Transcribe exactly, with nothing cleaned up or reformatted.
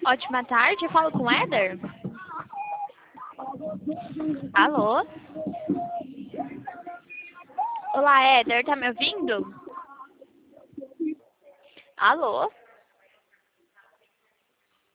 Ótima tarde, eu falo com o Éder. Alô? Olá, Éder, tá me ouvindo? Alô?